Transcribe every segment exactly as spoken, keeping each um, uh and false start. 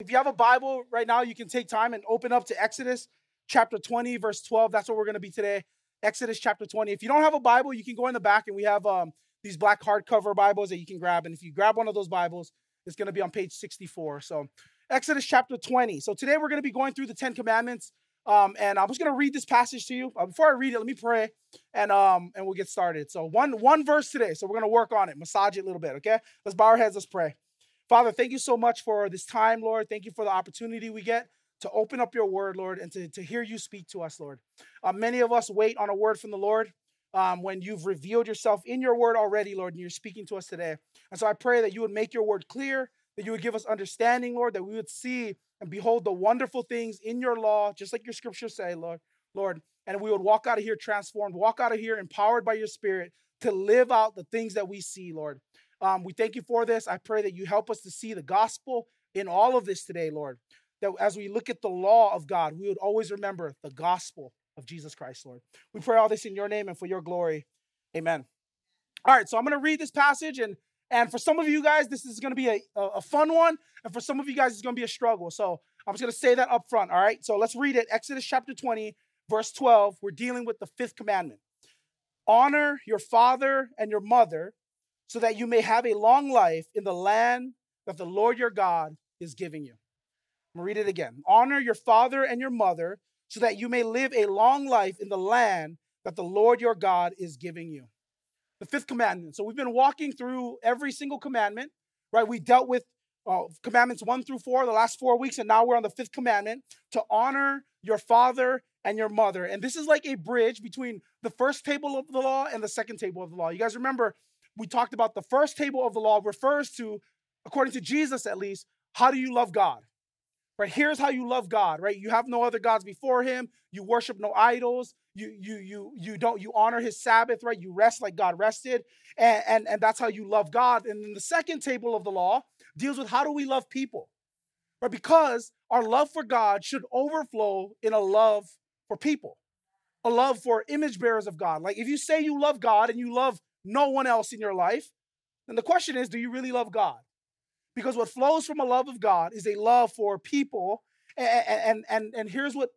if you have a Bible right now, you can take time and open up to Exodus chapter twenty, verse twelve. That's what we're going to be today. Exodus chapter twenty. If you don't have a Bible, you can go in the back, and we have um, these black hardcover Bibles that you can grab. And if you grab one of those Bibles, it's going to be on page sixty-four. So Exodus chapter twenty. So today we're going to be going through the Ten Commandments. Um, and I'm just going to read this passage to you. Uh, before I read it, let me pray, and um, and we'll get started. So one, one verse today. So we're going to work on it, massage it a little bit, okay? Let's bow our heads. Let's pray. Father, thank you so much for this time, Lord. Thank you for the opportunity we get to open up your word, Lord, and to, to hear you speak to us, Lord. Uh, many of us wait on a word from the Lord um, when you've revealed yourself in your word already, Lord, and you're speaking to us today. And so I pray that you would make your word clear, that you would give us understanding, Lord, that we would see and behold the wonderful things in your law, just like your scriptures say, Lord, Lord, and we would walk out of here transformed, walk out of here empowered by your spirit to live out the things that we see, Lord. Um, we thank you for this. I pray that you help us to see the gospel in all of this today, Lord, that as we look at the law of God, we would always remember the gospel of Jesus Christ, Lord. We pray all this in your name and for your glory. Amen. All right, so I'm going to read this passage, and And for some of you guys, this is going to be a, a fun one. And for some of you guys, it's going to be a struggle. So I'm just going to say that up front, all right? So let's read it. Exodus chapter twenty, verse twelve. We're dealing with the fifth commandment. Honor your father and your mother so that you may have a long life in the land that the Lord your God is giving you. I'm going to read it again. Honor your father and your mother so that you may live a long life in the land that the Lord your God is giving you. The fifth commandment. So we've been walking through every single commandment, right? We dealt with uh, commandments one through four the last four weeks, and now we're on the fifth commandment, to honor your father and your mother. And this is like a bridge between the first table of the law and the second table of the law. You guys remember we talked about the first table of the law refers to, according to Jesus at least, how do you love God? Right? Here's how you love God, right? You have no other gods before him. You worship no idols. You you you you don't you honor his Sabbath, right? You rest like God rested, and, and and that's how you love God. And then the second table of the law deals with how do we love people, right? Because our love for God should overflow in a love for people, a love for image bearers of God. Like if you say you love God and you love no one else in your life, then the question is, do you really love God? Because what flows from a love of God is a love for people, and and and, and here's what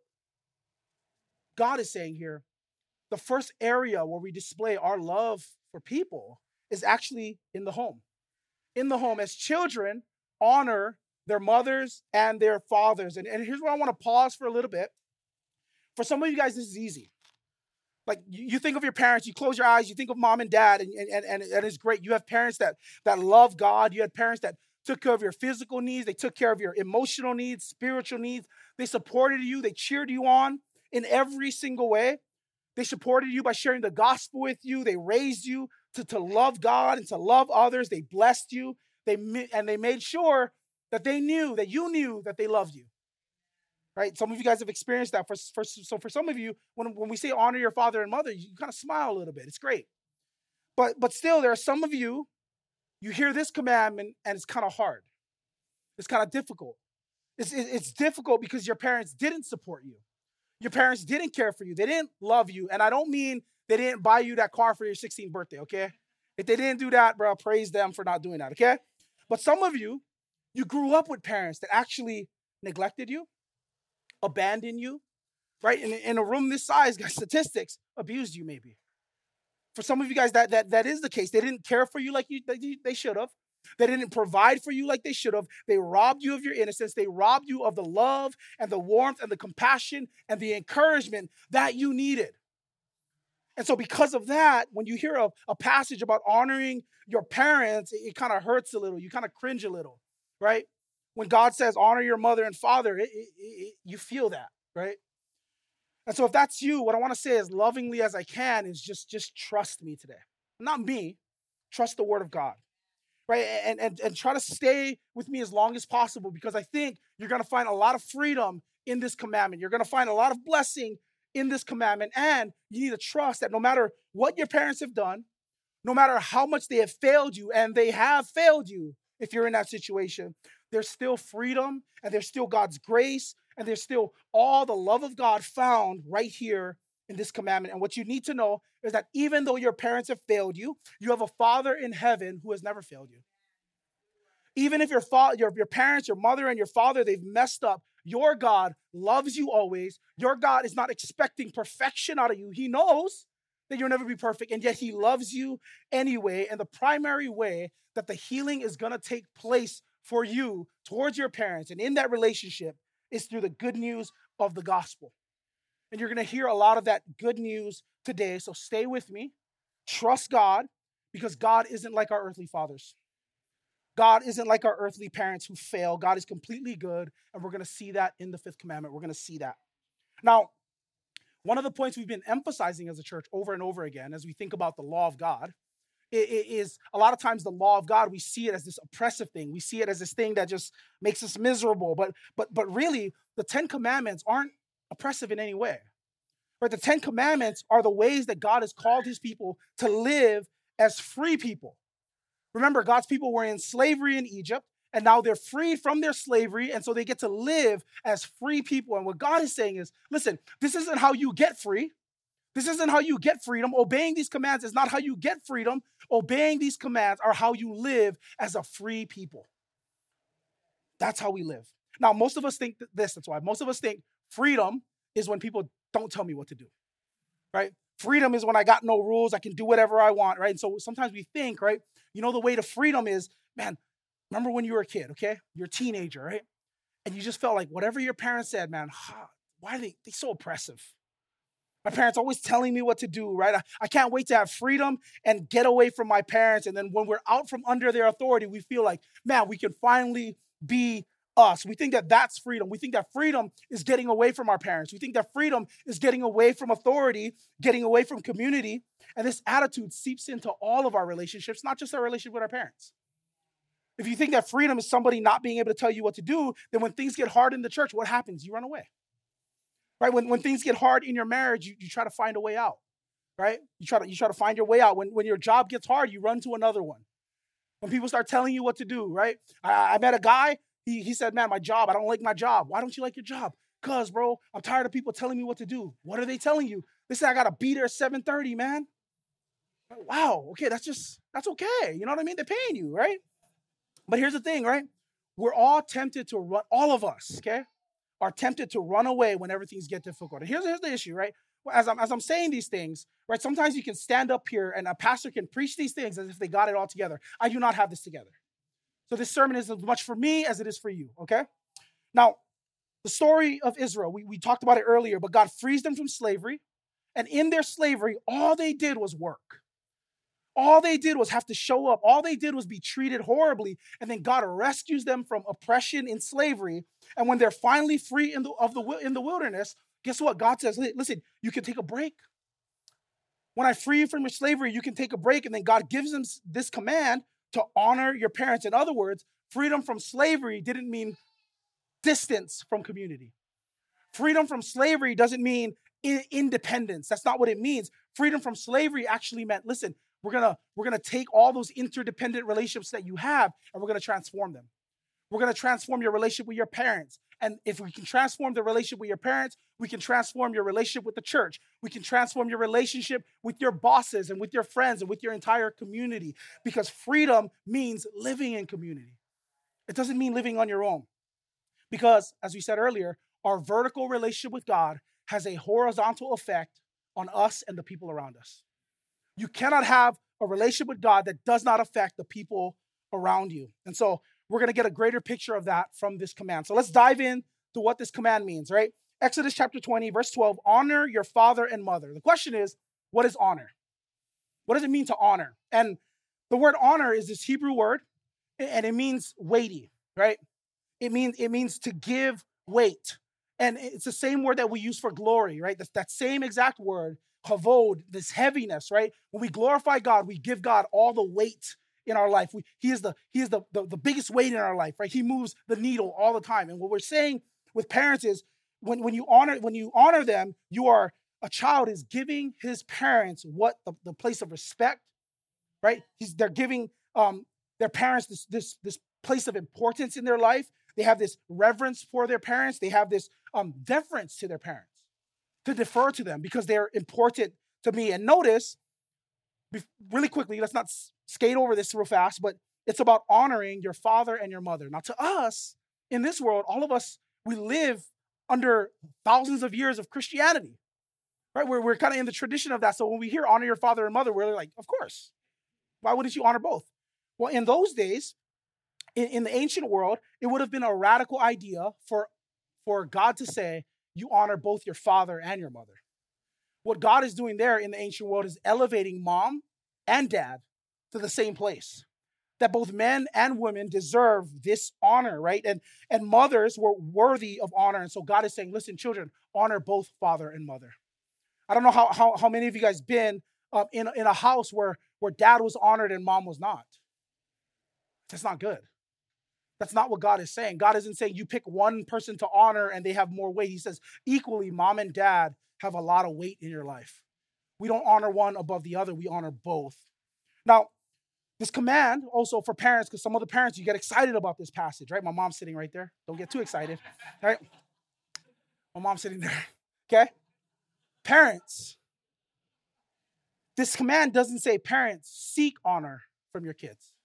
God is saying here. The first area where we display our love for people is actually in the home. In the home, as children, honor their mothers and their fathers. And, and here's where I want to pause for a little bit. For some of you guys, this is easy. Like you, you think of your parents, you close your eyes, you think of mom and dad, and, and, and, and it's great. You have parents that, that love God. You had parents that took care of your physical needs. They took care of your emotional needs, spiritual needs. They supported you. They cheered you on in every single way. They supported you by sharing the gospel with you. They raised you to, to love God and to love others. They blessed you. They and they made sure that they knew, that you knew that they loved you. Right? Some of you guys have experienced that. For, for, so for some of you, when, when we say honor your father and mother, you kind of smile a little bit. It's great. But, but still, there are some of you, you hear this commandment and it's kind of hard. It's kind of difficult. It's, it's difficult because your parents didn't support you. Your parents didn't care for you. They didn't love you. And I don't mean they didn't buy you that car for your sixteenth birthday, okay? If they didn't do that, bro, praise them for not doing that, okay? But some of you, you grew up with parents that actually neglected you, abandoned you, right? In, in a room this size, guys, statistics, abused you maybe. For some of you guys, that, that, that is the case. They didn't care for you like you, they, they should have. They didn't provide for you like they should have. They robbed you of your innocence. They robbed you of the love and the warmth and the compassion and the encouragement that you needed. And so because of that, when you hear a, a passage about honoring your parents, it, it kind of hurts a little. You kind of cringe a little, right? When God says honor your mother and father, it, it, it, you feel that, right? And so if that's you, what I want to say as lovingly as I can is just, just trust me today. Not me. Trust the word of God. Right? And, and, and try to stay with me as long as possible, because I think you're going to find a lot of freedom in this commandment. You're going to find a lot of blessing in this commandment. And you need to trust that no matter what your parents have done, no matter how much they have failed you, and they have failed you if you're in that situation, there's still freedom, and there's still God's grace, and there's still all the love of God found right here in this commandment. And what you need to know is that even though your parents have failed you, you have a Father in heaven who has never failed you. Even if your, fa- your, your parents, your mother, and your father, they've messed up, your God loves you always. Your God is not expecting perfection out of you. He knows that you'll never be perfect, and yet he loves you anyway. And the primary way that the healing is going to take place for you towards your parents and in that relationship is through the good news of the gospel. And you're going to hear a lot of that good news today. So stay with me. Trust God, because God isn't like our earthly fathers. God isn't like our earthly parents who fail. God is completely good, and we're going to see that in the fifth commandment. We're going to see that. Now, one of the points we've been emphasizing as a church over and over again as we think about the law of God is a lot of times the law of God, we see it as this oppressive thing. We see it as this thing that just makes us miserable. But but but really, the Ten Commandments aren't oppressive in any way. Right? The Ten Commandments are the ways that God has called his people to live as free people. Remember, God's people were in slavery in Egypt, and now they're freed from their slavery, and so they get to live as free people. And what God is saying is, listen, this isn't how you get free. This isn't how you get freedom. Obeying these commands is not how you get freedom. Obeying these commands are how you live as a free people. That's how we live. Now, most of us think this. That's why most of us think freedom is when people don't tell me what to do, right? Freedom is when I got no rules. I can do whatever I want, right? And so sometimes we think, right, you know, the way to freedom is, man, remember when you were a kid, okay? You're a teenager, right? And you just felt like whatever your parents said, man, why are they they so oppressive? My parents always telling me what to do, right? I, I can't wait to have freedom and get away from my parents. And then when we're out from under their authority, we feel like, man, we can finally be us. We think that that's freedom. We think that freedom is getting away from our parents. We think that freedom is getting away from authority, getting away from community. And this attitude seeps into all of our relationships, not just our relationship with our parents. If you think that freedom is somebody not being able to tell you what to do, then when things get hard in the church, what happens? You run away. Right? When, when things get hard in your marriage, you, you try to find a way out. Right? You try to you try to find your way out. When, when your job gets hard, you run to another one. When people start telling you what to do, right? I, I met a guy, he, he said, man, my job, I don't like my job. Why don't you like your job? Because, bro, I'm tired of people telling me what to do. What are they telling you? They say I got to be there at seven thirty, man. Wow, okay, that's just, that's okay. You know what I mean? They're paying you, right? But here's the thing, right? We're all tempted to run, all of us, okay, are tempted to run away whenever things get difficult. And here's, here's the issue, right? As I'm, as I'm saying these things, right, sometimes you can stand up here and a pastor can preach these things as if they got it all together. I do not have this together. So this sermon is as much for me as it is for you, okay? Now, the story of Israel, we, we talked about it earlier, but God frees them from slavery. And in their slavery, all they did was work. All they did was have to show up. All they did was be treated horribly. And then God rescues them from oppression in slavery. And when they're finally free in the, of the, in the wilderness, guess what? God says, listen, you can take a break. When I free you from your slavery, you can take a break. And then God gives them this command to honor your parents. In other words, freedom from slavery didn't mean distance from community. Freedom from slavery doesn't mean independence. That's not what it means. Freedom from slavery actually meant, listen, we're gonna we're gonna take all those interdependent relationships that you have and we're gonna transform them. We're gonna transform your relationship with your parents. And if we can transform the relationship with your parents, we can transform your relationship with the church. We can transform your relationship with your bosses and with your friends and with your entire community. Because freedom means living in community. It doesn't mean living on your own. Because, as we said earlier, our vertical relationship with God has a horizontal effect on us and the people around us. You cannot have a relationship with God that does not affect the people around you. And so we're going to get a greater picture of that from this command. So let's dive in to what this command means, right? Exodus chapter twenty, verse twelve, honor your father and mother. The question is, what is honor? What does it mean to honor? And the word honor is this Hebrew word, and it means weighty, right? It means, it means to give weight. And it's the same word that we use for glory, right? That's that same exact word, kavod, this heaviness, right? When we glorify God, we give God all the weight in our life. We, he is, the, he is the, the, the biggest weight in our life, right? He moves the needle all the time. And what we're saying with parents is when, when you honor when you honor them, you are, a child is giving his parents what the, the place of respect, right? He's, they're giving um, their parents this, this, this place of importance in their life. They have this reverence for their parents. They have this um, deference to their parents, to defer to them because they're important to me. And notice, really quickly, let's not skate over this real fast, but It's about honoring your father and your mother. Now, to us, in this world, all of us, we live under thousands of years of Christianity, right? We're, we're kind of in the tradition of that. So when we hear honor your father and mother, we're like, of course. Why wouldn't you honor both? Well, in those days, in, in the ancient world, it would have been a radical idea for, for God to say, you honor both your father and your mother. What God is doing there in the ancient world is elevating mom and dad to the same place. That both men and women deserve this honor, right? And, and mothers were worthy of honor. And so God is saying, listen, children, honor both father and mother. I don't know how, how, how many of you guys been um, in, in a house where, where dad was honored and mom was not. That's not good. That's not what God is saying. God isn't saying you pick one person to honor and they have more weight. He says equally, mom and dad have a lot of weight in your life. We don't honor one above the other. We honor both. Now, this command also for parents, because some of the parents, you get excited about this passage, right? My mom's sitting right there. Don't get too excited, right? My mom's sitting there, okay? Parents, this command doesn't say parents seek honor from your kids,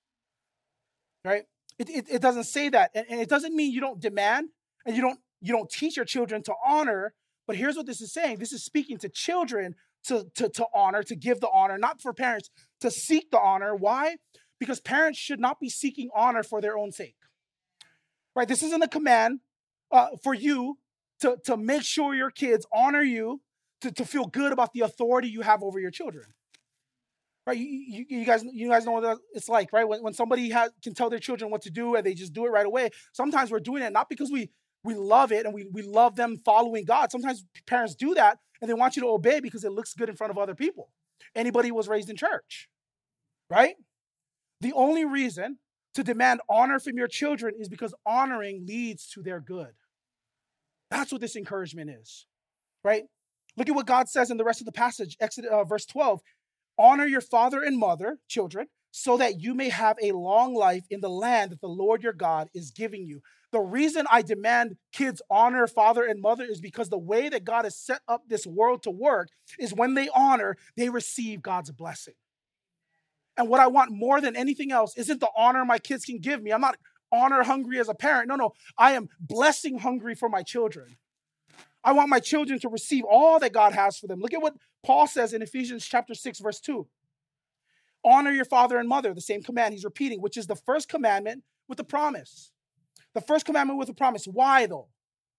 right? It, it, it doesn't say that. And, and it doesn't mean you don't demand and you don't, you don't teach your children to honor. But here's what this is saying. This is speaking to children to, to, to honor, to give the honor, not for parents to seek the honor. Why? Because parents should not be seeking honor for their own sake, right? This isn't a command uh, for you to, to make sure your kids honor you, to, to feel good about the authority you have over your children, right? You, you, you guys, you guys know what it's like, right? When, when somebody has, can tell their children what to do and they just do it right away. Sometimes we're doing it not because we we love it and we, we love them following God. Sometimes parents do that and they want you to obey because it looks good in front of other people. Anybody who was raised in church, right? The only reason to demand honor from your children is because honoring leads to their good. That's what this encouragement is, right? Look at what God says in the rest of the passage, Exodus uh, verse twelve. Honor your father and mother, children, so that you may have a long life in the land that the Lord your God is giving you. The reason I demand kids honor father and mother is because the way that God has set up this world to work is when they honor, they receive God's blessing. And what I want more than anything else isn't the honor my kids can give me. I'm not honor hungry as a parent. No, no, I am blessing hungry for my children. I want my children to receive all that God has for them. Look at what Paul says in Ephesians chapter six, verse two. Honor your father and mother, the same command he's repeating, which is the first commandment with a promise. The first commandment with a promise. Why though?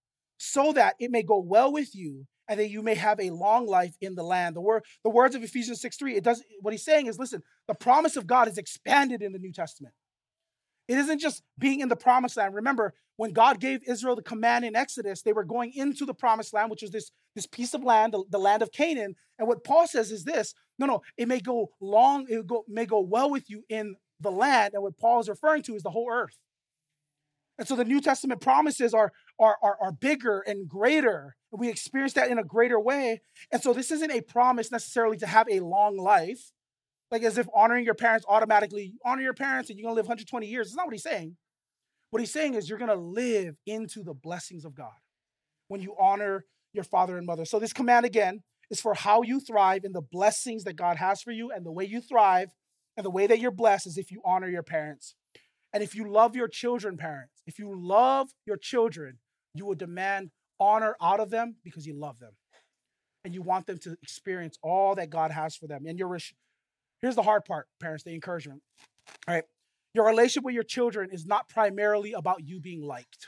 So that it may go well with you and that you may have a long life in the land. The word, the words of Ephesians six three, it does what he's saying is, listen, the promise of God is expanded in the New Testament. It isn't just being in the promised land. Remember, when God gave Israel the command in Exodus, they were going into the promised land, which was this, this piece of land, the, the land of Canaan. And what Paul says is this, no, no, it may go long, it go, may go well with you in the land. And what Paul is referring to is the whole earth. And so the New Testament promises are, are, are, are bigger and greater. And we experience that in a greater way. And so this isn't a promise necessarily to have a long life, like as if honoring your parents automatically, honor your parents and you're going to live one hundred twenty years. That's not what he's saying. What he's saying is you're going to live into the blessings of God when you honor your father and mother. So this command, again, is for how you thrive in the blessings that God has for you. And the way you thrive and the way that you're blessed is if you honor your parents. And if you love your children, parents, if you love your children, you will demand honor out of them because you love them. And you want them to experience all that God has for them. And you're, here's the hard part, parents, the encouragement. All right. Your relationship with your children is not primarily about you being liked.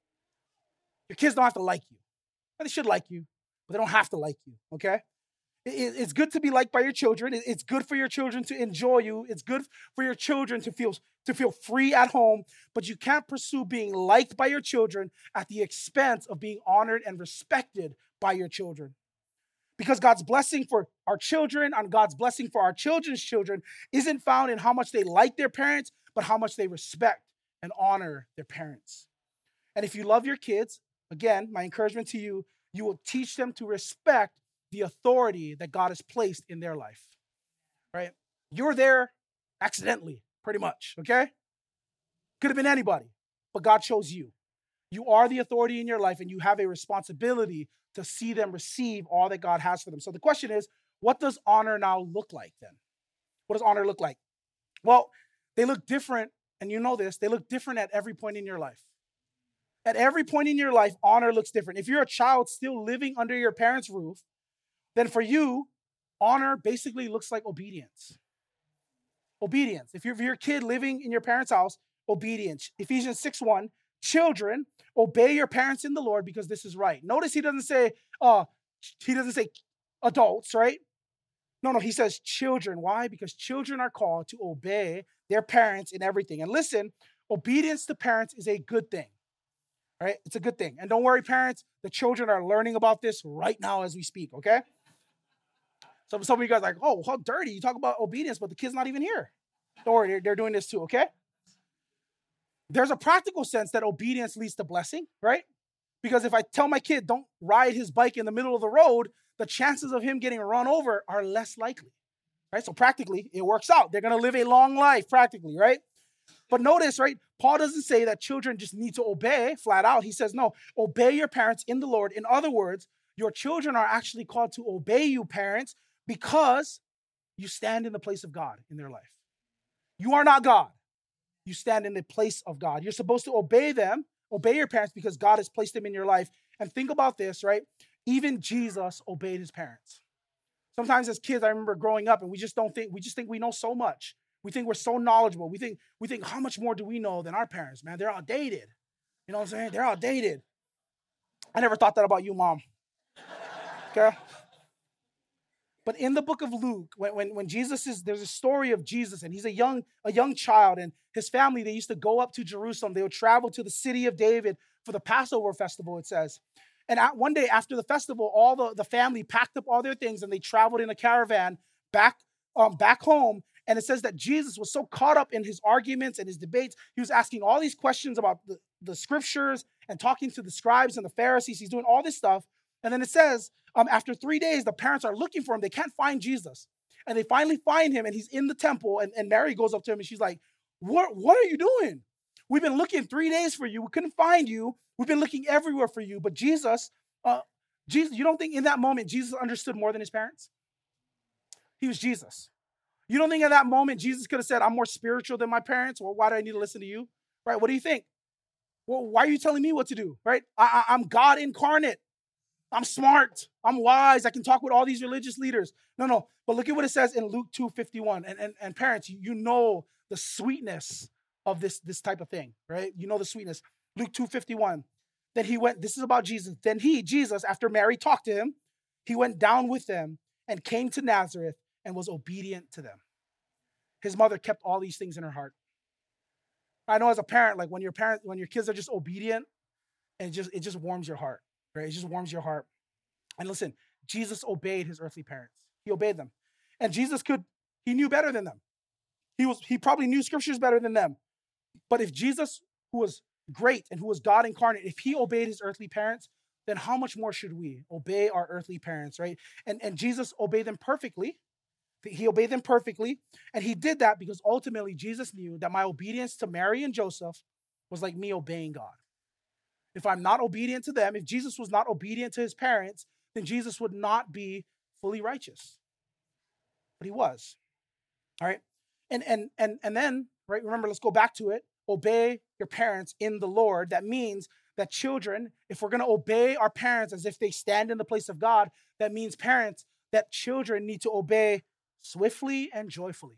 Your kids don't have to like you. They should like you, but they don't have to like you, okay? It's good to be liked by your children. It's good for your children to enjoy you. It's good for your children to feel, to feel free at home, but you can't pursue being liked by your children at the expense of being honored and respected by your children. Because God's blessing for our children and God's blessing for our children's children isn't found in how much they like their parents, but how much they respect and honor their parents. And if you love your kids, again, my encouragement to you, you will teach them to respect the authority that God has placed in their life, right? You're there accidentally, pretty much, okay? Could have been anybody, but God chose you. You are the authority in your life, and you have a responsibility to see them receive all that God has for them. So the question is, what does honor now look like then? What does honor look like? Well, they look different and you know this, they look different at every point in your life. At every point in your life, honor looks different. If you're a child still living under your parents' roof, then for you, honor basically looks like obedience. Obedience. If you're, if you're a kid living in your parents' house, obedience. Ephesians six one, children, obey your parents in the Lord because this is right. Notice he doesn't say, uh, he doesn't say adults, right? No, no, he says children. Why? Because children are called to obey their parents in everything. And listen, obedience to parents is a good thing. Right? It's a good thing. And don't worry, parents, the children are learning about this right now as we speak, okay? So some of you guys are like, oh, how dirty. You talk about obedience, but the kid's not even here. Don't worry, they're, they're doing this too, okay? There's a practical sense that obedience leads to blessing, right? Because if I tell my kid, don't ride his bike in the middle of the road, the chances of him getting run over are less likely, right? So practically, it works out. They're going to live a long life practically, right? But notice, right, Paul doesn't say that children just need to obey flat out. He says, no, obey your parents in the Lord. In other words, your children are actually called to obey you, parents, because you stand in the place of God in their life. You are not God. You stand in the place of God. You're supposed to obey them, obey your parents because God has placed them in your life. And think about this, right? Even Jesus obeyed his parents. Sometimes as kids, I remember growing up and we just don't think, we just think we know so much. We think we're so knowledgeable. We think, we think, how much more do we know than our parents, man? They're outdated. You know what I'm saying? They're outdated. I never thought that about you, Mom. Okay? But in the book of Luke, when, when, when Jesus is, there's a story of Jesus, and he's a young, a young child, and his family, they used to go up to Jerusalem. They would travel to the city of David for the Passover festival, it says. And at, one day after the festival, all the, the family packed up all their things, and they traveled in a caravan back, um, back home. And it says that Jesus was so caught up in his arguments and his debates. He was asking all these questions about the, the scriptures and talking to the scribes and the Pharisees. He's doing all this stuff. And then it says, um, after three days, the parents are looking for him. They can't find Jesus. And they finally find him, and he's in the temple. And, and Mary goes up to him, and she's like, what, what are you doing? We've been looking three days for you. We couldn't find you. We've been looking everywhere for you. But Jesus, uh, Jesus, you don't think in that moment Jesus understood more than his parents? He was Jesus. You don't think at that moment Jesus could have said, I'm more spiritual than my parents? Well, why do I need to listen to you? Right? What do you think? Well, why are you telling me what to do? Right? I, I, I'm God incarnate. I'm smart. I'm wise. I can talk with all these religious leaders. No, no. But look at what it says in Luke two fifty-one. And, and, and parents, you, you know the sweetness of this, this type of thing, right? You know the sweetness. Luke two fifty-one. Then he went, this is about Jesus. Then he, Jesus, after Mary talked to him, he went down with them and came to Nazareth and was obedient to them. His mother kept all these things in her heart. I know as a parent, like when your parent, when your kids are just obedient, and it just it just warms your heart, right? It just warms your heart. And listen, Jesus obeyed his earthly parents. He obeyed them. And Jesus could, he knew better than them. He was he probably knew scriptures better than them. But if Jesus, who was great and who was God incarnate, if he obeyed his earthly parents, then how much more should we obey our earthly parents, right? And, and Jesus obeyed them perfectly. He obeyed them perfectly. And he did that because ultimately Jesus knew that my obedience to Mary and Joseph was like me obeying God. If I'm not obedient to them, if Jesus was not obedient to his parents, then Jesus would not be fully righteous. But he was. All right. And and and and then, right, remember, let's go back to it. Obey your parents in the Lord. That means that children, if we're going to obey our parents as if they stand in the place of God, that means parents, that children need to obey swiftly and joyfully.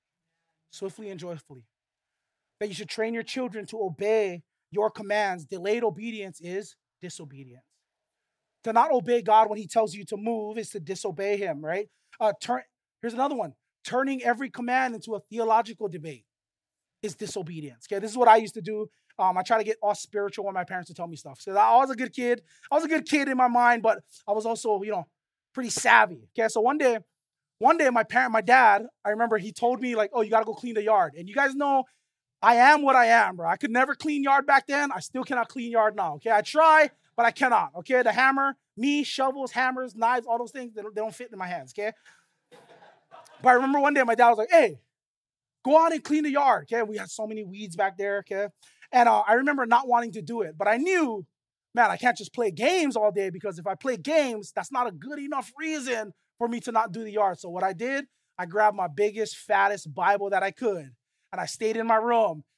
Swiftly and joyfully. That you should train your children to obey your commands. Delayed obedience is disobedience. To not obey God when he tells you to move is to disobey him, right? Uh, turn. Here's another one. Turning every command into a theological debate is disobedience. Okay, this is what I used to do. Um, I try to get all spiritual when my parents would tell me stuff. So I was a good kid. I was a good kid in my mind, but I was also, you know, pretty savvy. Okay, so one day, One day, my parent, my dad, I remember he told me, like, oh, you got to go clean the yard. And you guys know I am what I am, bro. I could never clean yard back then. I still cannot clean yard now, okay? I try, but I cannot, okay? The hammer, me, shovels, hammers, knives, all those things, they don't, they don't fit in my hands, okay? But I remember one day my dad was like, hey, go out and clean the yard, okay? We had so many weeds back there, okay? And uh, I remember not wanting to do it, but I knew, man, I can't just play games all day because if I play games, that's not a good enough reason for me to not do the yard. So what I did, I grabbed my biggest, fattest Bible that I could, and I stayed in my room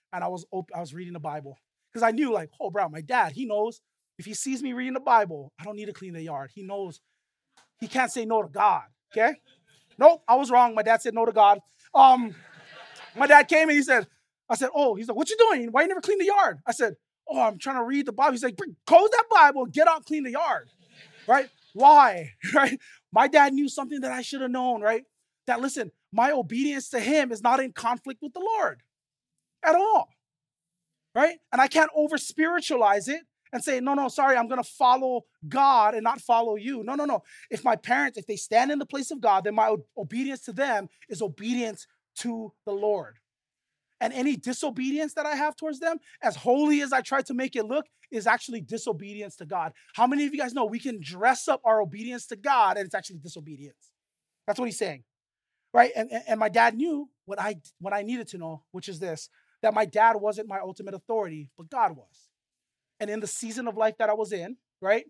and I was op- I was reading the Bible because I knew like, oh, bro, my dad, he knows if he sees me reading the Bible, I don't need to clean the yard. He knows he can't say no to God. Okay? Nope, I was wrong. My dad said no to God. Um, my dad came and he said, I said, oh, he's like, what you doing? Why you never clean the yard? I said, oh, I'm trying to read the Bible. He's like, close that Bible and get out and clean the yard. Right? Why? Right? My dad knew something that I should have known, right? That, listen, my obedience to him is not in conflict with the Lord at all, right? And I can't over-spiritualize it and say, no, no, sorry, I'm going to follow God and not follow you. No, no, no. If my parents, if they stand in the place of God, then my obedience to them is obedience to the Lord. And any disobedience that I have towards them, as holy as I try to make it look, is actually disobedience to God. How many of you guys know we can dress up our obedience to God and it's actually disobedience? That's what he's saying, right? And, and, and my dad knew what I, what I needed to know, which is this, that my dad wasn't my ultimate authority, but God was. And in the season of life that I was in, right,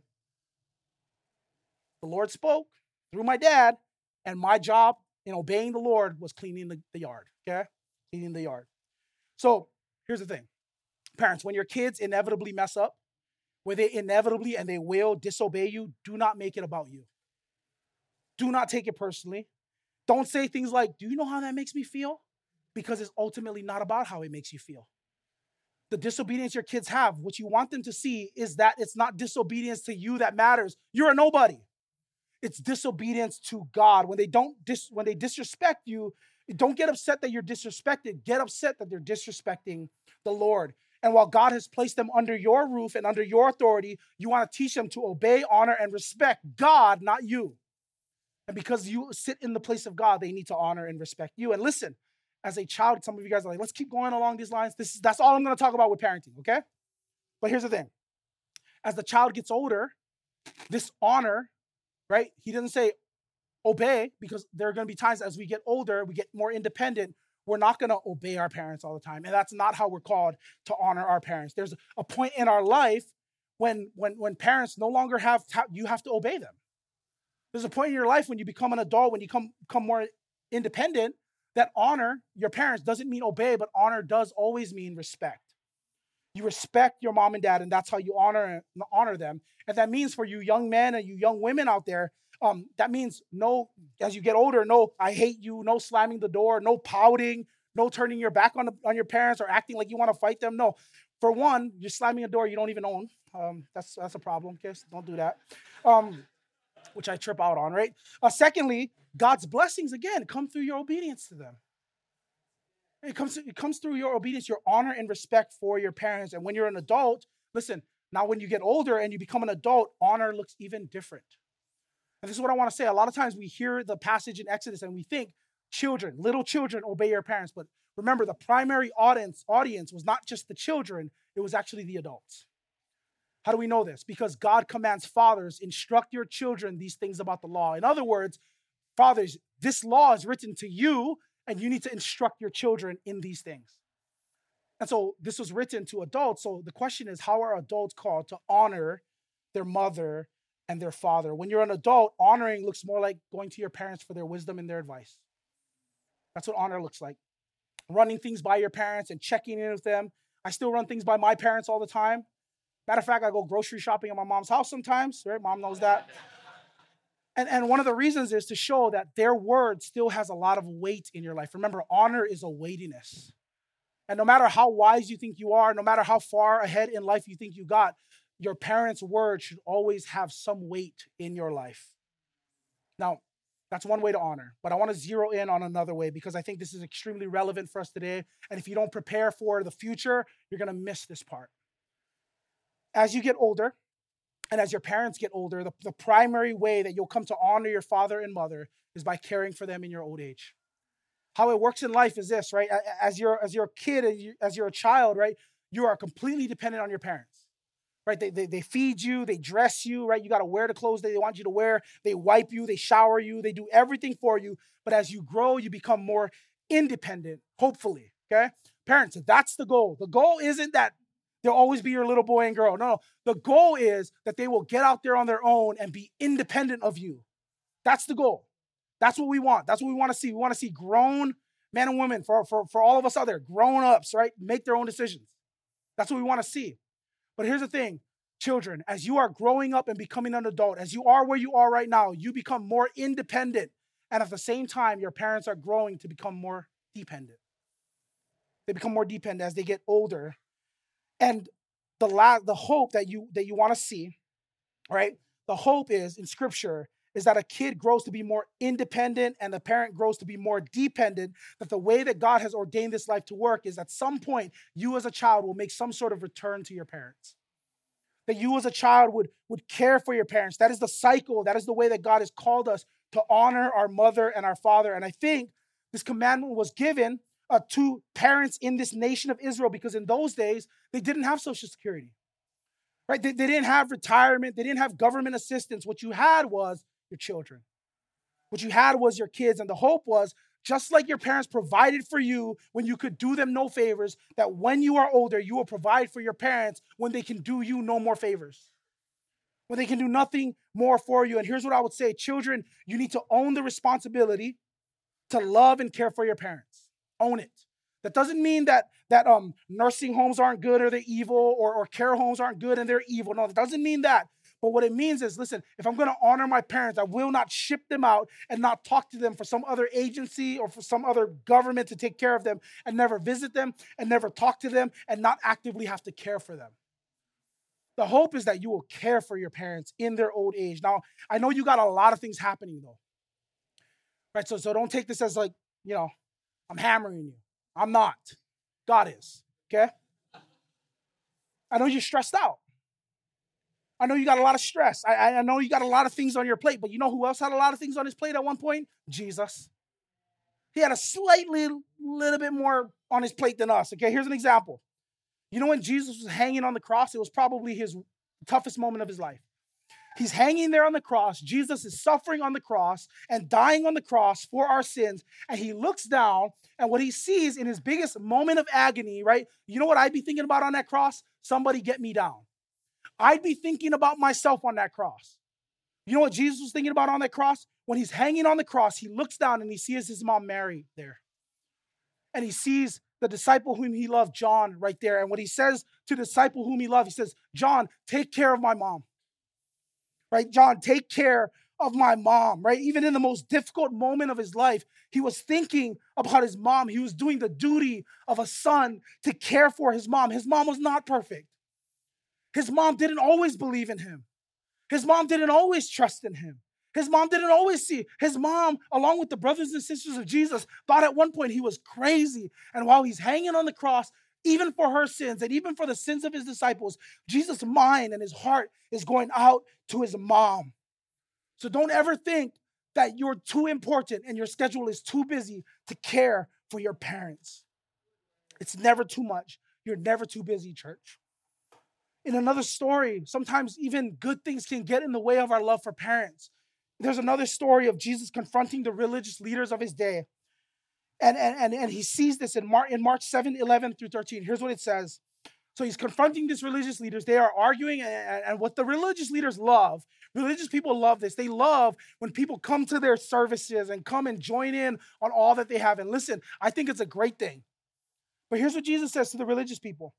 the Lord spoke through my dad, and my job in obeying the Lord was cleaning the, the yard, okay? Cleaning the yard. So here's the thing. Parents, when your kids inevitably mess up, when they inevitably and they will disobey you, do not make it about you. Do not take it personally. Don't say things like, do you know how that makes me feel? Because it's ultimately not about how it makes you feel. The disobedience your kids have, what you want them to see is that it's not disobedience to you that matters. You're a nobody. It's disobedience to God. When they don't dis- when they disrespect you, don't get upset that you're disrespected. Get upset that they're disrespecting the Lord. And while God has placed them under your roof and under your authority, you want to teach them to obey, honor, and respect God, not you. And because you sit in the place of God, they need to honor and respect you. And listen, as a child, some of you guys are like, let's keep going along these lines. This is, that's all I'm going to talk about with parenting, okay? But here's the thing. As the child gets older, this honor, right? He doesn't say obey, because there are going to be times as we get older, we get more independent. We're not going to obey our parents all the time. And that's not how we're called to honor our parents. There's a point in our life when, when, when parents no longer have, to, you have to obey them. There's a point in your life when you become an adult, when you come, become more independent, that honor your parents doesn't mean obey, but honor does always mean respect. You respect your mom and dad, and that's how you honor honor them. And that means for you young men and you young women out there, um, that means no, as you get older, no, I hate you, no slamming the door, no pouting, no turning your back on, the, on your parents or acting like you want to fight them. No. For one, you're slamming a door you don't even own. Um, that's, that's a problem, okay? So don't do that. Um, which I trip out on, right? Uh, secondly, God's blessings, again, come through your obedience to them. It comes, it comes through your obedience, your honor and respect for your parents. And when you're an adult, listen, now when you get older and you become an adult, honor looks even different. And this is what I want to say. A lot of times we hear the passage in Exodus and we think children, little children, obey your parents. But remember, the primary audience, audience was not just the children, it was actually the adults. How do we know this? Because God commands fathers, instruct your children these things about the law. In other words, fathers, this law is written to you, and you need to instruct your children in these things. And so this was written to adults. So the question is, how are adults called to honor their mother and their father? When you're an adult, honoring looks more like going to your parents for their wisdom and their advice. That's what honor looks like. Running things by your parents and checking in with them. I still run things by my parents all the time. Matter of fact, I go grocery shopping at my mom's house sometimes, right? Mom knows that. And, and one of the reasons is to show that their word still has a lot of weight in your life. Remember, honor is a weightiness. And no matter how wise you think you are, no matter how far ahead in life you think you got, your parents' word should always have some weight in your life. Now, that's one way to honor. But I want to zero in on another way because I think this is extremely relevant for us today. And if you don't prepare for the future, you're going to miss this part. As you get older, and as your parents get older, the, the primary way that you'll come to honor your father and mother is by caring for them in your old age. How it works in life is this, right? As you're, as you're a kid, as, you, as you're a child, right? You are completely dependent on your parents, right? They, they, they feed you, they dress you, right? You got to wear the clothes that they want you to wear. They wipe you, they shower you, they do everything for you. But as you grow, you become more independent, hopefully, okay? Parents, that's the goal. The goal isn't that they'll always be your little boy and girl. No, no. The goal is that they will get out there on their own and be independent of you. That's the goal. That's what we want. That's what we want to see. We want to see grown men and women, for, for, for all of us out there, grown-ups, right? Make their own decisions. That's what we want to see. But here's the thing, children, as you are growing up and becoming an adult, as you are where you are right now, you become more independent. And at the same time, your parents are growing to become more dependent. They become more dependent as they get older. And the la- the hope that you that you want to see, right? The hope is in Scripture is that a kid grows to be more independent and the parent grows to be more dependent, that the way that God has ordained this life to work is at some point, you as a child will make some sort of return to your parents. That you as a child would, would care for your parents. That is the cycle. That is the way that God has called us to honor our mother and our father. And I think this commandment was given uh, to parents in this nation of Israel because in those days, they didn't have Social Security. Right? They, they didn't have retirement. They didn't have government assistance. What you had was your children. What you had was your kids. And the hope was, just like your parents provided for you when you could do them no favors, that when you are older, you will provide for your parents when they can do you no more favors. When they can do nothing more for you. And here's what I would say. Children, you need to own the responsibility to love and care for your parents. Own it. That doesn't mean that, that um, nursing homes aren't good or they're evil, or, or care homes aren't good and they're evil. No, it doesn't mean that. But what it means is, listen, if I'm going to honor my parents, I will not ship them out and not talk to them for some other agency or for some other government to take care of them and never visit them and never talk to them and not actively have to care for them. The hope is that you will care for your parents in their old age. Now, I know you got a lot of things happening though. Right? So, so don't take this as like, you know, I'm hammering you. I'm not. God is. Okay? I know you're stressed out. I know you got a lot of stress. I, I know you got a lot of things on your plate, but you know who else had a lot of things on his plate at one point? Jesus. He had a slightly little bit more on his plate than us. Okay, here's an example. You know when Jesus was hanging on the cross, it was probably his toughest moment of his life. He's hanging there on the cross. Jesus is suffering on the cross and dying on the cross for our sins. And he looks down, and what he sees in his biggest moment of agony, right? You know what I'd be thinking about on that cross? Somebody get me down. I'd be thinking about myself on that cross. You know what Jesus was thinking about on that cross? When he's hanging on the cross, he looks down and he sees his mom Mary there. And he sees the disciple whom he loved, John, right there. And what he says to the disciple whom he loved, he says, John, take care of my mom. Right? John, take care of my mom, right? Even in the most difficult moment of his life, he was thinking about his mom. He was doing the duty of a son to care for his mom. His mom was not perfect. His mom didn't always believe in him. His mom didn't always trust in him. His mom didn't always see. His mom, along with the brothers and sisters of Jesus, thought at one point he was crazy. And while he's hanging on the cross, even for her sins and even for the sins of his disciples, Jesus' mind and his heart is going out to his mom. So don't ever think that you're too important and your schedule is too busy to care for your parents. It's never too much. You're never too busy, church. In another story, sometimes even good things can get in the way of our love for parents. There's another story of Jesus confronting the religious leaders of his day. And, and, and, and he sees this in Mark, in Mark seven, eleven through thirteen. Here's what it says. So he's confronting these religious leaders. They are arguing, and, and what the religious leaders love, religious people love this. They love when people come to their services and come and join in on all that they have. And listen, I think it's a great thing. But here's what Jesus says to the religious people.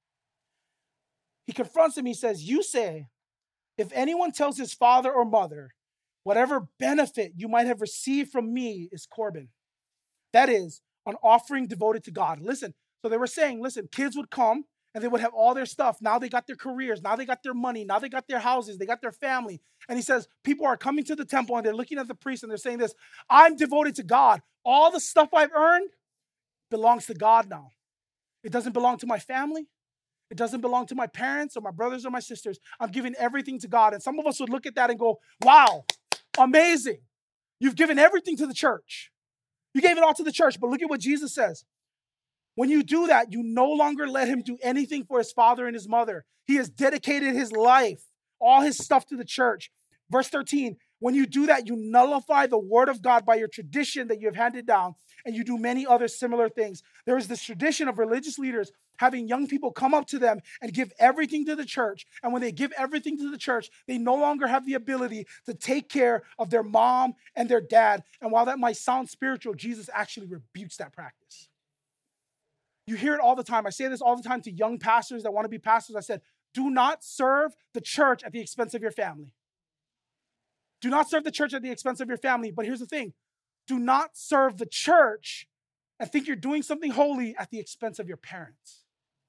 He confronts them. He says, you say, if anyone tells his father or mother, whatever benefit you might have received from me is Corban. That is an offering devoted to God. Listen, so they were saying, listen, kids would come and they would have all their stuff. Now they got their careers. Now they got their money. Now they got their houses. They got their family. And he says, people are coming to the temple and they're looking at the priest and they're saying this, I'm devoted to God. All the stuff I've earned belongs to God now. It doesn't belong to my family. It doesn't belong to my parents or my brothers or my sisters. I'm giving everything to God. And some of us would look at that and go, wow, amazing. You've given everything to the church. You gave it all to the church. But look at what Jesus says. When you do that, you no longer let him do anything for his father and his mother. He has dedicated his life, all his stuff to the church. Verse thirteen, When you do that, you nullify the word of God by your tradition that you have handed down, and you do many other similar things. There is this tradition of religious leaders having young people come up to them and give everything to the church. And when they give everything to the church, they no longer have the ability to take care of their mom and their dad. And while that might sound spiritual, Jesus actually rebukes that practice. You hear it all the time. I say this all the time to young pastors that want to be pastors. I said, do not serve the church at the expense of your family. Do not serve the church at the expense of your family. But here's the thing. Do not serve the church and think you're doing something holy at the expense of your parents.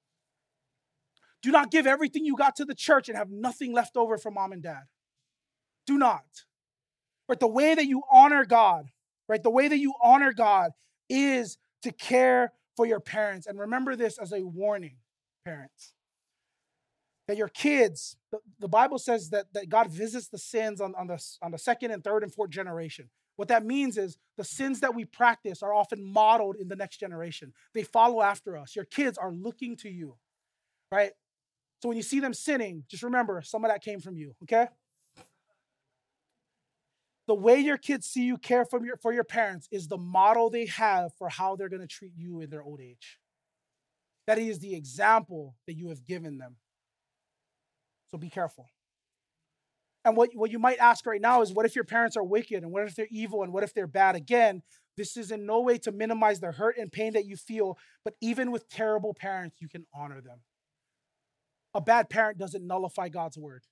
Do not give everything you got to the church and have nothing left over for mom and dad. Do not. But the way that you honor God, right? The way that you honor God is to care for your parents. And remember this as a warning, parents. That your kids, the, the Bible says that, that God visits the sins on, on, the, on the second and third and fourth generation. What that means is the sins that we practice are often modeled in the next generation. They follow after us. Your kids are looking to you, right? So when you see them sinning, just remember some of that came from you, okay? The way your kids see you care for your, for your parents is the model they have for how they're going to treat you in their old age. That is the example that you have given them. So be careful. And what, what you might ask right now is, what if your parents are wicked? And what if they're evil? And what if they're bad? Again, this is in no way to minimize the hurt and pain that you feel, but even with terrible parents, you can honor them. A bad parent doesn't nullify God's word.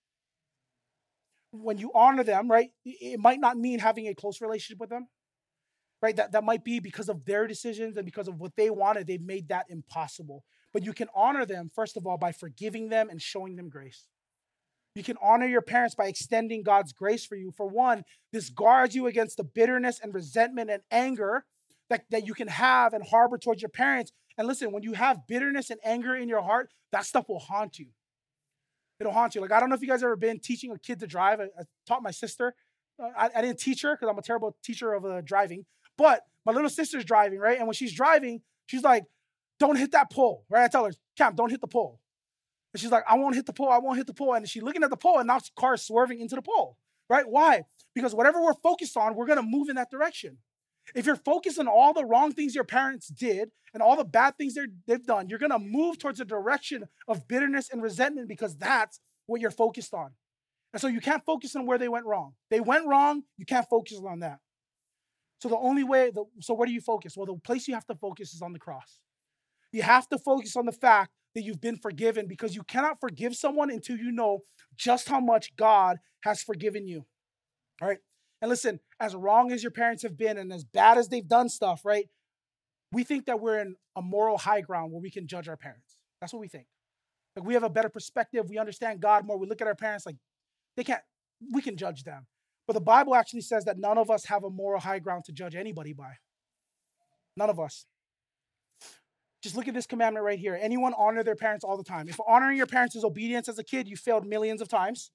When you honor them, right, it might not mean having a close relationship with them, right? That, that might be because of their decisions and because of what they wanted, they've made that impossible. But you can honor them, first of all, by forgiving them and showing them grace. You can honor your parents by extending God's grace for you. For one, this guards you against the bitterness and resentment and anger that, that you can have and harbor towards your parents. And listen, when you have bitterness and anger in your heart, that stuff will haunt you. It'll haunt you. Like, I don't know if you guys ever been teaching a kid to drive. I, I taught my sister. Uh, I, I didn't teach her because I'm a terrible teacher of uh, driving. But my little sister's driving, right? And when she's driving, she's like, don't hit that pole, right? I tell her, Cam, don't hit the pole. And she's like, I won't hit the pole. I won't hit the pole. And she's looking at the pole, and now the car is swerving into the pole, right? Why? Because whatever we're focused on, we're going to move in that direction. If you're focused on all the wrong things your parents did and all the bad things they've done, you're going to move towards a direction of bitterness and resentment because that's what you're focused on. And so you can't focus on where they went wrong. They went wrong. You can't focus on that. So the only way, the, so where do you focus? Well, the place you have to focus is on the cross. You have to focus on the fact that you've been forgiven, because you cannot forgive someone until you know just how much God has forgiven you. All right. And listen, as wrong as your parents have been and as bad as they've done stuff, right? We think that we're in a moral high ground where we can judge our parents. That's what we think. Like, we have a better perspective. We understand God more. We look at our parents like they can't, we can judge them. But the Bible actually says that none of us have a moral high ground to judge anybody by. None of us. Just look at this commandment right here. Anyone honor their parents all the time. If honoring your parents is obedience as a kid, you failed millions of times.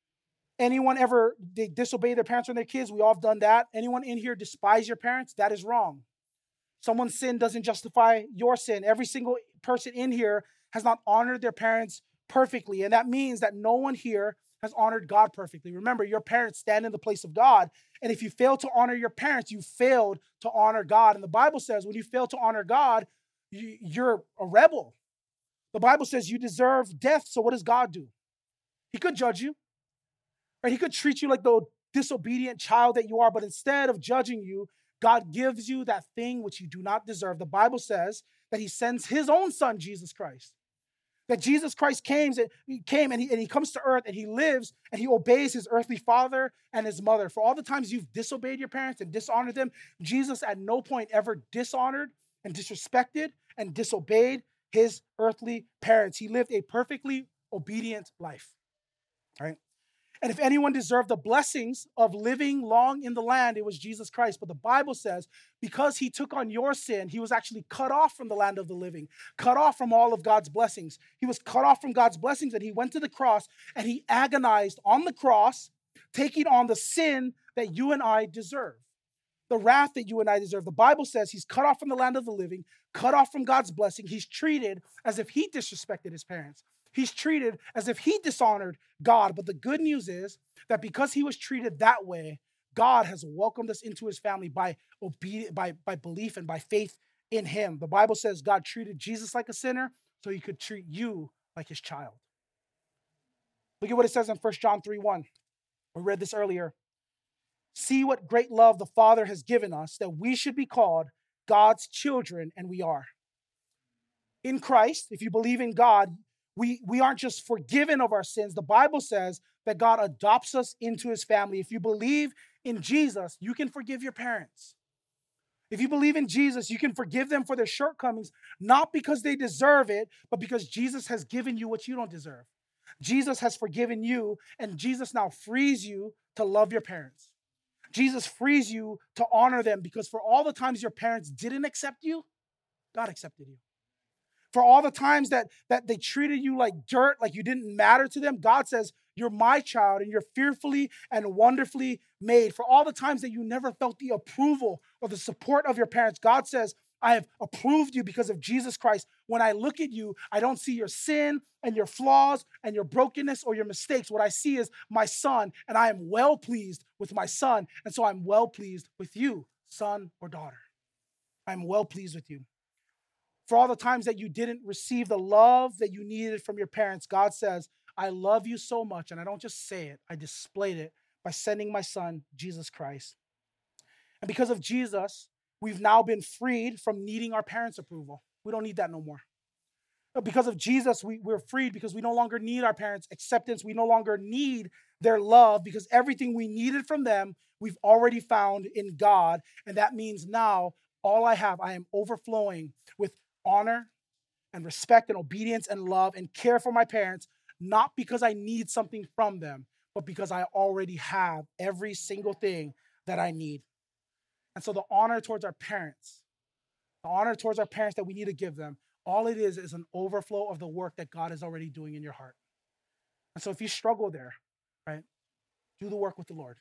Anyone ever they disobey their parents when they're kids? We all have done that. Anyone in here despise your parents? That is wrong. Someone's sin doesn't justify your sin. Every single person in here has not honored their parents perfectly. And that means that no one here has honored God perfectly. Remember, your parents stand in the place of God. And if you fail to honor your parents, you failed to honor God. And the Bible says when you fail to honor God, you, you're a rebel. The Bible says you deserve death. So what does God do? He could judge you. Right? He could treat you like the disobedient child that you are. But instead of judging you, God gives you that thing which you do not deserve. The Bible says that he sends his own son, Jesus Christ. That Jesus Christ came, he came and, he, and he comes to earth and he lives and he obeys his earthly father and his mother. For all the times you've disobeyed your parents and dishonored them, Jesus at no point ever dishonored and disrespected and disobeyed his earthly parents. He lived a perfectly obedient life. All right? And if anyone deserved the blessings of living long in the land, it was Jesus Christ. But the Bible says because he took on your sin, he was actually cut off from the land of the living, cut off from all of God's blessings. He was cut off from God's blessings, and he went to the cross and he agonized on the cross, taking on the sin that you and I deserve, the wrath that you and I deserve. The Bible says he's cut off from the land of the living, cut off from God's blessing. He's treated as if he disrespected his parents. He's treated as if he dishonored God. But the good news is that because he was treated that way, God has welcomed us into his family by obedience, by, by belief and by faith in him. The Bible says God treated Jesus like a sinner so he could treat you like his child. Look at what it says in First John three one. We read this earlier. See what great love the Father has given us, that we should be called God's children, and we are. In Christ, if you believe in God, we, we aren't just forgiven of our sins. The Bible says that God adopts us into his family. If you believe in Jesus, you can forgive your parents. If you believe in Jesus, you can forgive them for their shortcomings, not because they deserve it, but because Jesus has given you what you don't deserve. Jesus has forgiven you, and Jesus now frees you to love your parents. Jesus frees you to honor them, because for all the times your parents didn't accept you, God accepted you. For all the times that, that they treated you like dirt, like you didn't matter to them, God says, you're my child and you're fearfully and wonderfully made. For all the times that you never felt the approval or the support of your parents, God says, I have approved you because of Jesus Christ. When I look at you, I don't see your sin and your flaws and your brokenness or your mistakes. What I see is my son, and I am well pleased with my son. And so I'm well pleased with you, son or daughter. I'm well pleased with you. For all the times that you didn't receive the love that you needed from your parents, God says, I love you so much. And I don't just say it, I displayed it by sending my son, Jesus Christ. And because of Jesus, we've now been freed from needing our parents' approval. We don't need that no more. But because of Jesus, we, we're freed because we no longer need our parents' acceptance. We no longer need their love, because everything we needed from them, we've already found in God. And that means now all I have, I am overflowing with honor and respect and obedience and love and care for my parents, not because I need something from them, but because I already have every single thing that I need. And so the honor towards our parents, the honor towards our parents that we need to give them, all it is is an overflow of the work that God is already doing in your heart. And so if you struggle there, right, do the work with the Lord.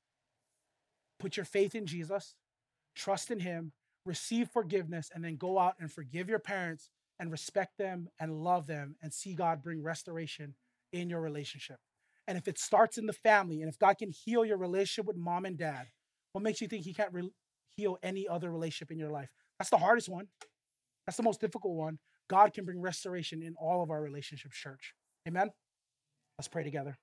Put your faith in Jesus, trust in him, receive forgiveness, and then go out and forgive your parents and respect them and love them and see God bring restoration in your relationship. And if it starts in the family, and if God can heal your relationship with mom and dad, what makes you think he can't re- heal any other relationship in your life? That's the hardest one. That's the most difficult one. God can bring restoration in all of our relationships, church. Amen? Let's pray together.